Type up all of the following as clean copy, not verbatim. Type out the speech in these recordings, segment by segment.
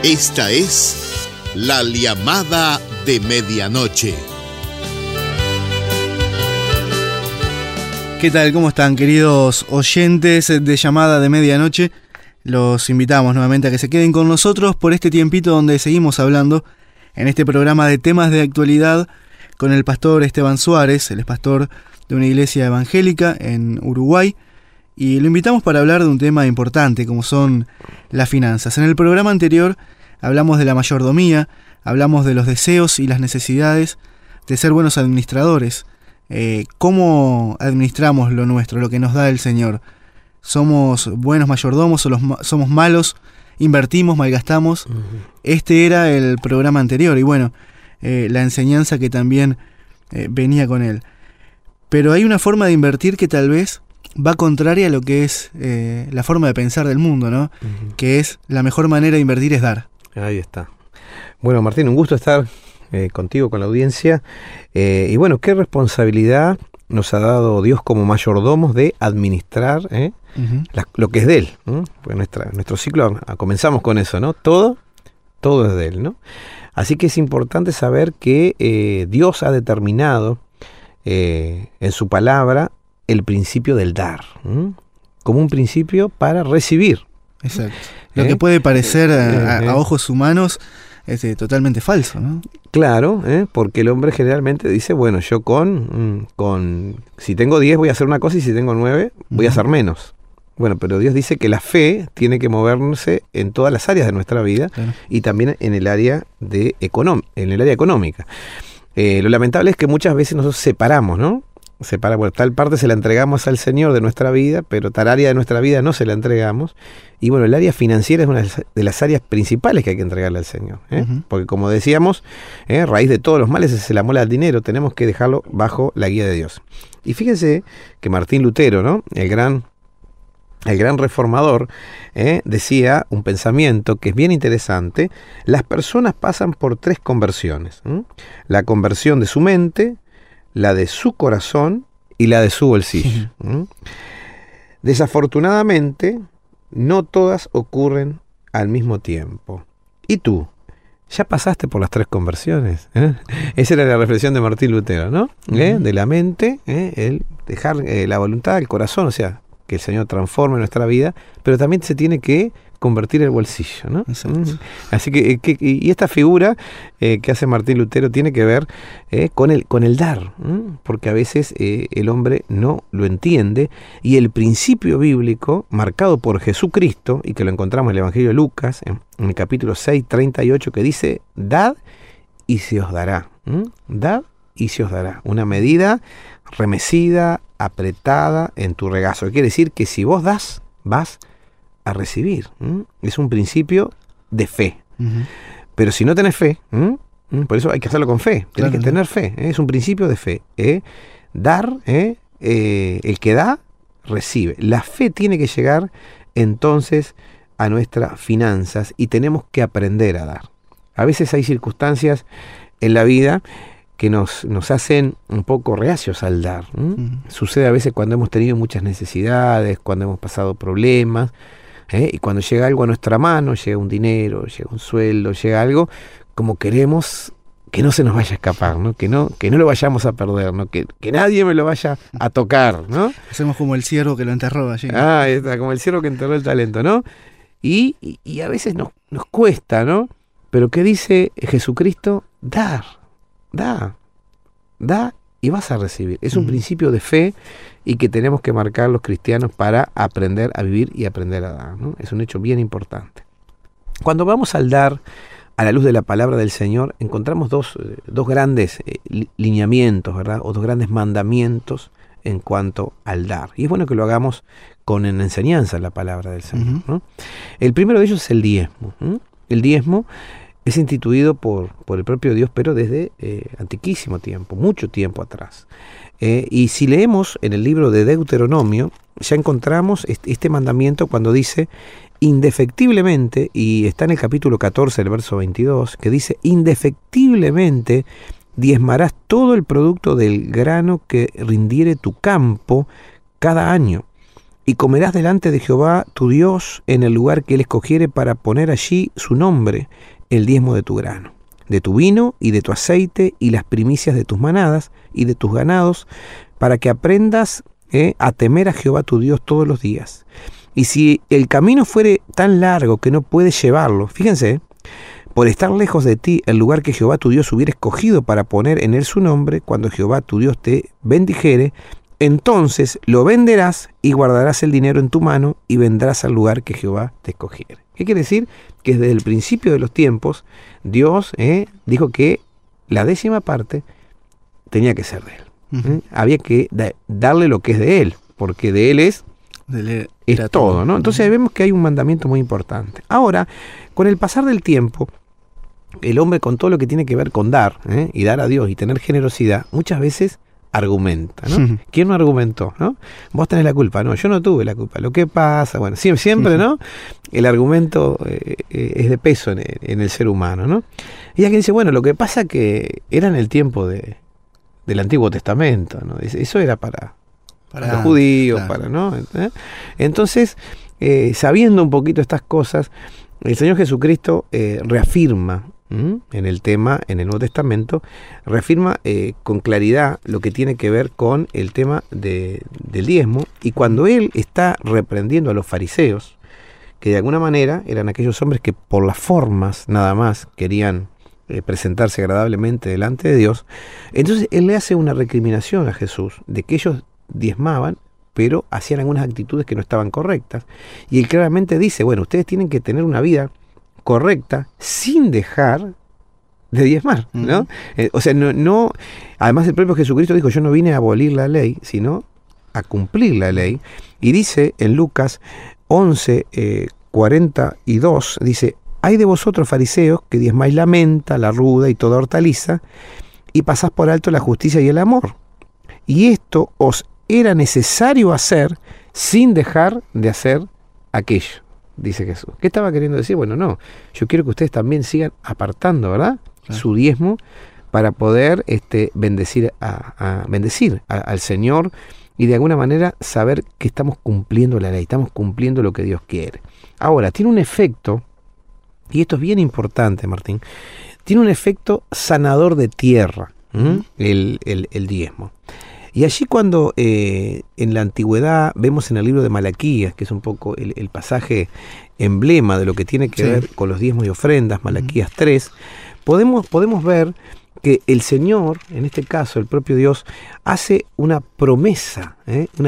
Esta es La Llamada de Medianoche. ¿Qué tal? ¿Cómo están, queridos oyentes de Llamada de Medianoche? Los invitamos nuevamente a que se queden con nosotros por este tiempito donde seguimos hablando en este programa de temas de actualidad con el pastor Esteban Suárez. Él es pastor de una iglesia evangélica en Uruguay y lo invitamos para hablar de un tema importante como son las finanzas. En el programa anterior hablamos de la mayordomía, hablamos de los deseos y las necesidades de ser buenos administradores. ¿Cómo administramos lo nuestro, lo que nos da el Señor? ¿Somos buenos mayordomos o somos malos? ¿Invertimos, malgastamos? Este era el programa anterior y bueno, la enseñanza que también venía con él. Pero hay una forma de invertir que tal vez va contraria a lo que es la forma de pensar del mundo, ¿no? Que es la mejor manera de invertir es dar. Ahí está. Bueno, Martín, un gusto estar contigo, con la audiencia. Y bueno, qué responsabilidad nos ha dado Dios como mayordomos de administrar lo que es de Él. Pues nuestro ciclo, comenzamos con eso, ¿no? Todo es de Él, ¿no? Así que es importante saber que Dios ha determinado en su palabra el principio del dar, como un principio para recibir. Exacto. Lo que puede parecer a ojos humanos es totalmente falso, ¿no? Claro, porque el hombre generalmente dice, bueno, yo si tengo 10 voy a hacer una cosa y si tengo 9 voy a hacer menos. Bueno, pero Dios dice que la fe tiene que moverse en todas las áreas de nuestra vida, claro, y también en el área económica. Lo lamentable es que muchas veces nosotros separamos, ¿no? Bueno, tal parte se la entregamos al Señor de nuestra vida, pero tal área de nuestra vida no se la entregamos. Y bueno, el área financiera es una de las áreas principales que hay que entregarle al Señor, porque como decíamos, raíz de todos los males es el amor al dinero. Tenemos que dejarlo bajo la guía de Dios. Y fíjense que Martín Lutero, ¿no? el gran reformador, decía un pensamiento que es bien interesante. Las personas pasan por 3 conversiones. La conversión de su mente, la de su corazón y la de su bolsillo. Desafortunadamente, no todas ocurren al mismo tiempo. ¿Y tú? ¿Ya pasaste por las 3 conversiones? Esa era la reflexión de Martín Lutero, ¿no? De la mente, el dejar la voluntad, el corazón, o sea, que el Señor transforme nuestra vida, pero también se tiene que convertir el bolsillo, ¿no? Así que y esta figura que hace Martín Lutero tiene que ver con el dar, porque a veces el hombre no lo entiende, y el principio bíblico marcado por Jesucristo, y que lo encontramos en el Evangelio de Lucas, en el capítulo 6, 38, que dice, dad y se os dará. Dad y se os dará. Una medida remecida, apretada en tu regazo. Quiere decir que si vos das, vas a recibir. Es un principio de fe. Pero si no tenés fe, por eso hay que hacerlo con fe. Tienes que tener fe. Es un principio de fe. Dar, el que da, recibe. La fe tiene que llegar entonces a nuestras finanzas y tenemos que aprender a dar. A veces hay circunstancias en la vida que nos hacen un poco reacios al dar. Sucede a veces cuando hemos tenido muchas necesidades, cuando hemos pasado problemas, y cuando llega algo a nuestra mano, llega un dinero, llega un sueldo, llega algo, como queremos que no se nos vaya a escapar, ¿no? Que no lo vayamos a perder, ¿no? Que nadie me lo vaya a tocar, ¿no? Hacemos como el ciervo que lo enterró allí. Está, como el ciervo que enterró el talento, ¿no? Y a veces nos cuesta, ¿no? Pero ¿qué dice Jesucristo? Da y vas a recibir. Es un principio de fe y que tenemos que marcar los cristianos para aprender a vivir y aprender a dar, ¿no? Es un hecho bien importante. Cuando vamos al dar a la luz de la palabra del Señor, encontramos dos grandes lineamientos, ¿verdad? O 2 grandes mandamientos en cuanto al dar. Y es bueno que lo hagamos con enseñanza en la palabra del Señor, ¿no? El primero de ellos es el diezmo. El diezmo es instituido por el propio Dios, pero desde antiquísimo tiempo, mucho tiempo atrás. Y si leemos en el libro de Deuteronomio, ya encontramos este mandamiento cuando dice indefectiblemente, y está en el capítulo 14, el verso 22, que dice, indefectiblemente diezmarás todo el producto del grano que rindiere tu campo cada año. y comerás delante de Jehová tu Dios en el lugar que él escogiere para poner allí su nombre, el diezmo de tu grano, de tu vino y de tu aceite y las primicias de tus manadas y de tus ganados, para que aprendas a temer a Jehová tu Dios todos los días. Y si el camino fuere tan largo que no puedes llevarlo, fíjense, por estar lejos de ti el lugar que Jehová tu Dios hubiera escogido para poner en él su nombre, cuando Jehová tu Dios te bendijere, entonces lo venderás y guardarás el dinero en tu mano y vendrás al lugar que Jehová te escogiere. ¿Qué quiere decir? Que desde el principio de los tiempos Dios dijo que la 10ª parte tenía que ser de él. Había que darle lo que es de él, porque de él es todo, ¿no? Entonces vemos que hay un mandamiento muy importante. Ahora, con el pasar del tiempo, el hombre, con todo lo que tiene que ver con dar y dar a Dios y tener generosidad, muchas veces argumenta, ¿no? ¿Quién no argumentó, no? Vos tenés la culpa. No, yo no tuve la culpa. Lo que pasa, bueno, siempre, ¿no? El argumento es de peso en el ser humano, ¿no? Y alguien dice, bueno, lo que pasa que era en el tiempo del Antiguo Testamento, ¿no? Eso era para los judíos, claro. ¿No? Entonces, sabiendo un poquito estas cosas, el Señor Jesucristo reafirma en el tema, en el Nuevo Testamento, reafirma con claridad lo que tiene que ver con el tema del diezmo, y cuando Él está reprendiendo a los fariseos, que de alguna manera eran aquellos hombres que por las formas nada más querían presentarse agradablemente delante de Dios, entonces Él le hace una recriminación a Jesús de que ellos diezmaban, pero hacían algunas actitudes que no estaban correctas, y Él claramente dice, bueno, ustedes tienen que tener una vida correcta sin dejar de diezmar, ¿no? O sea, no, además el propio Jesucristo dijo, yo no vine a abolir la ley, sino a cumplir la ley, y dice en Lucas 11:42, dice, hay de vosotros fariseos que diezmáis la menta, la ruda y toda hortaliza, y pasás por alto la justicia y el amor, y esto os era necesario hacer sin dejar de hacer aquello, dice Jesús. ¿Qué estaba queriendo decir? Bueno, no, yo quiero que ustedes también sigan apartando, ¿verdad? Claro. Su diezmo para poder bendecir al Señor y de alguna manera saber que estamos cumpliendo la ley, estamos cumpliendo lo que Dios quiere. Ahora, tiene un efecto, y esto es bien importante, Martín, tiene un efecto sanador de tierra, el diezmo. Y allí cuando en la antigüedad vemos en el libro de Malaquías, que es un poco el pasaje emblema de lo que tiene que ver con los diezmos y ofrendas, Malaquías 3, podemos ver que el Señor, en este caso el propio Dios, hace una promesa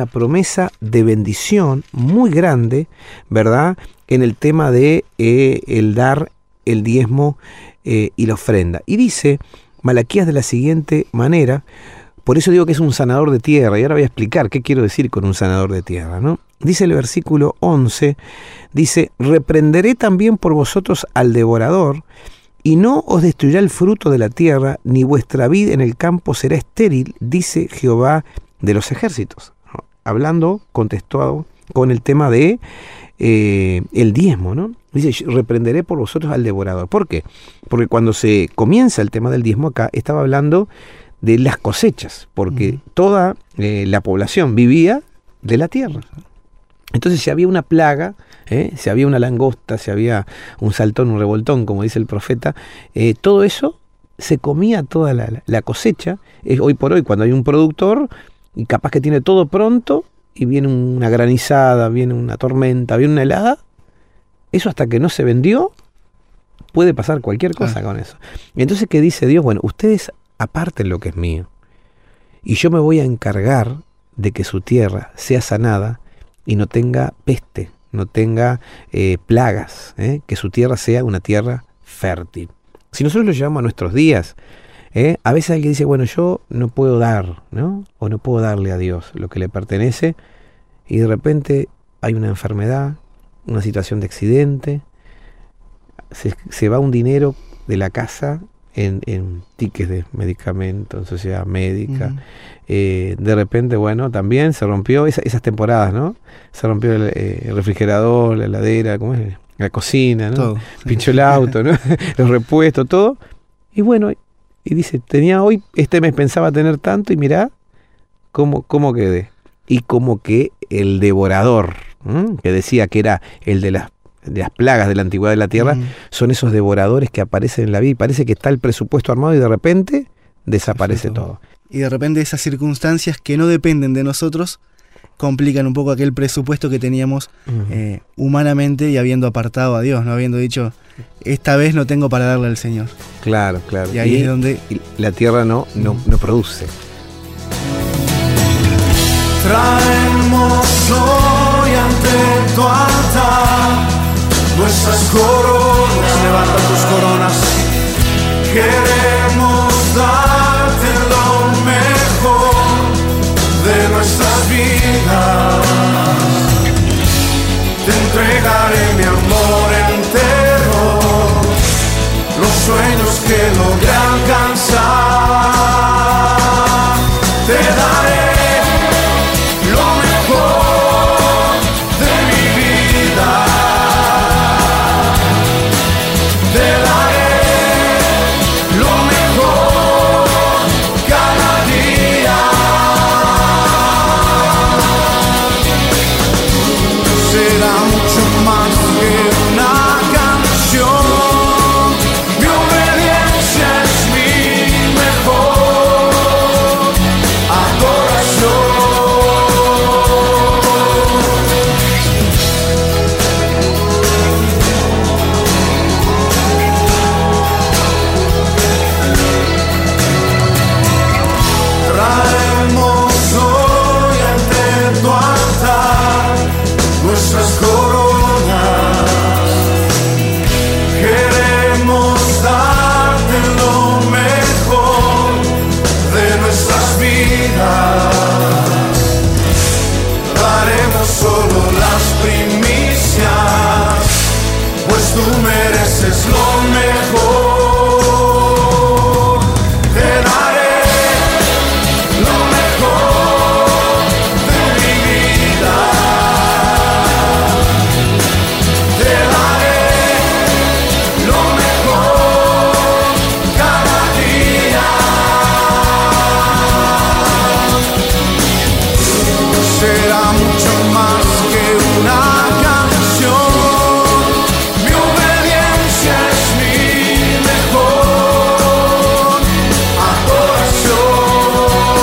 de bendición muy grande, ¿verdad?, en el tema de el dar el diezmo y la ofrenda. Y dice Malaquías de la siguiente manera. Por eso digo que es un sanador de tierra, y ahora voy a explicar qué quiero decir con un sanador de tierra, ¿no? Dice el versículo 11, dice, reprenderé también por vosotros al devorador, y no os destruirá el fruto de la tierra, ni vuestra vid en el campo será estéril, dice Jehová de los ejércitos. Hablando, contextuado con el tema de el diezmo, ¿no? Dice, reprenderé por vosotros al devorador. ¿Por qué? Porque cuando se comienza el tema del diezmo acá, estaba hablando de las cosechas, porque toda la población vivía de la tierra. Entonces, si había una plaga, si había una langosta, si había un saltón, un revoltón, como dice el profeta, todo eso se comía, toda la cosecha. Hoy por hoy, cuando hay un productor, y capaz que tiene todo pronto, y viene una granizada, viene una tormenta, viene una helada, eso hasta que no se vendió, puede pasar cualquier cosa con eso. Y entonces, ¿qué dice Dios? Bueno, ustedes aparten lo que es mío, y yo me voy a encargar de que su tierra sea sanada y no tenga peste, no tenga plagas, que su tierra sea una tierra fértil. Si nosotros lo llevamos a nuestros días, a veces alguien dice, bueno, yo no puedo dar, ¿no? O no puedo darle a Dios lo que le pertenece, y de repente hay una enfermedad, una situación de accidente, se va un dinero de la casa en tickets de medicamentos, en sociedad médica. De repente, bueno, también se rompió esas temporadas, ¿no? Se rompió el refrigerador, la heladera, ¿cómo es? La cocina, ¿no? Todo, pinchó el auto, ¿no? Los repuestos, todo. Y bueno, y dice, tenía hoy, este mes pensaba tener tanto, y mirá cómo quedé. Y como que el devorador, que decía que era el de las plagas de la antigüedad de la tierra, son esos devoradores que aparecen en la vida y parece que está el presupuesto armado y de repente desaparece todo. Y de repente esas circunstancias que no dependen de nosotros complican un poco aquel presupuesto que teníamos humanamente y habiendo apartado a Dios, no habiendo dicho, esta vez no tengo para darle al Señor. Claro. Y ahí es donde la tierra no produce. Traemos hoy ante tu altar nuestras coronas, levanta tus coronas. Queremos darte lo mejor de nuestras vidas. Te entregaré mi amor entero, los sueños que logré alcanzar. Te daré lo mejor de mi vida. Te daré lo mejor cada día. Será mucho más que una canción. Mi obediencia es mi mejor adoración. Traemos hoy ante tu altar nuestras coronas. Queremos darte lo mejor de nuestras vidas. Daremos solo las primicias, pues tú mereces lo mejor. Te daré lo mejor de mi vida. Te daré lo mejor cada día. Será mucho más que una canción. Mi obediencia es mi mejor adoración.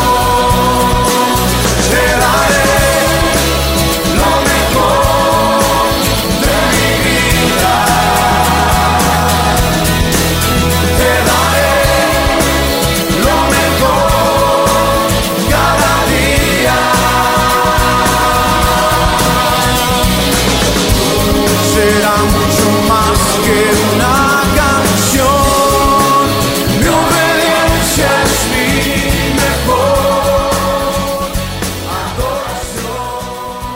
Te daré lo mejor de mi vida. Te daré lo mejor cada día. Será mucho más que una canción. Mi obediencia es mi mejor adoración.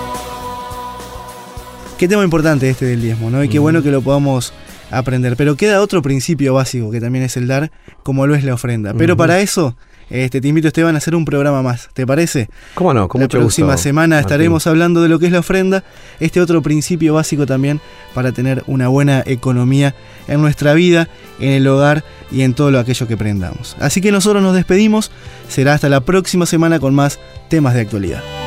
Qué tema importante este del diezmo, ¿no? Y qué bueno que lo podamos aprender. Pero queda otro principio básico que también es el dar, como lo es la ofrenda. Pero para eso, te invito, Esteban, a hacer un programa más. ¿Te parece? ¿Cómo no? Con La mucho próxima gusto, semana Martín. estaremos hablando de lo que es la ofrenda, este otro principio básico también para tener una buena economía en nuestra vida, en el hogar y en todo lo aquello que aprendamos. Así que nosotros nos despedimos, será hasta la próxima semana con más temas de actualidad.